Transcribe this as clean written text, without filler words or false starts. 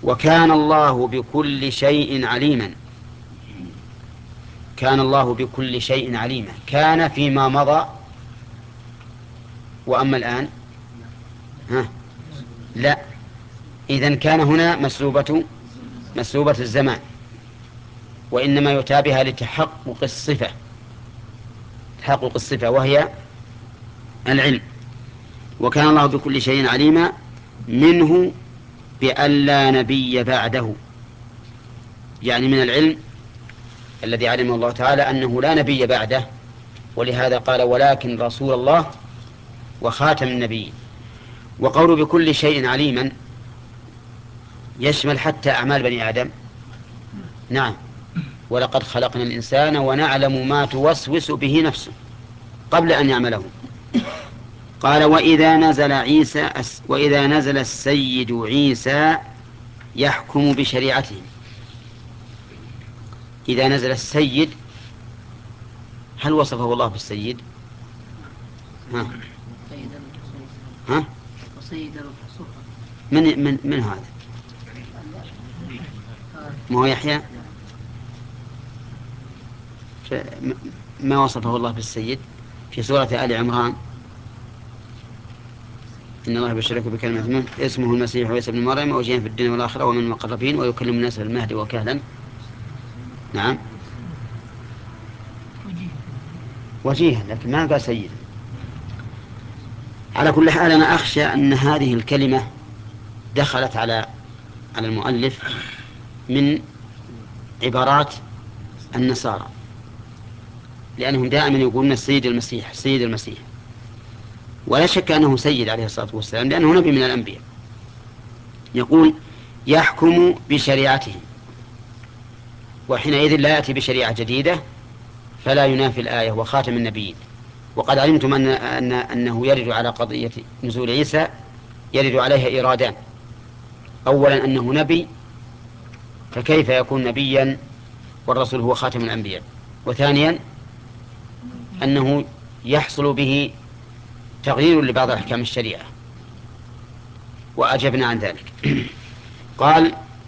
وكان الله بكل شيء عليما. كان الله بكل شيء عليما، كان فيما مضى، وأما الآن لا. إذن كان هنا مسلوبة الزمان، وإنما يتابعها لتحقق الصفة، تحقق الصفة وهي العلم. وكان الله بكل شيء عليما، منه بأن لا نبي بعده، يعني من العلم الذي علمه الله تعالى أنه لا نبي بعده، ولهذا قال ولكن رسول الله وخاتم النبيين. وقول بكل شيء عليما يشمل حتى أعمال بني آدم. نعم، ولقد خلقنا الإنسان ونعلم ما توسوس به نفسه قبل أن يعمله. قال وإذا نزل السيد عيسى يحكم بشريعته. إذا نزل السيد، هل وصفه الله بالسيد؟ ها؟ من هذا؟ ما هو يحيى ما وصفه الله بالسيد في سورة آل عمران؟ إن الله يبشرك بكلمة منه اسمه المسيح عيسى ابن مريم وجيها في الدنيا والآخرة ومن المقربين ويكلم الناس في المهد وكهلا. نعم، وجيها، لكن ما قال سيد. على كل حال أنا أخشى أن هذه الكلمة دخلت على المؤلف من عبارات النصارى، لأنهم دائما يقولون السيد المسيح السيد المسيح، ولا شك أنه سيد عليه الصلاة والسلام لأنه نبي من الأنبياء. يقول يحكم بشريعته، وحينئذ لا يأتي بشريعة جديدة، فلا ينافي الآية وخاتم النبيين. وقد علمتم أنه يرد على قضية نزول عيسى، يرد عليها إيرادان: أولا أنه نبي، فكيف يكون نبيا والرسول هو خاتم الأنبياء؟ وثانيا أنه يحصل به تغيير لبعض أحكام الشريعة، وأجبنا عن ذلك. قال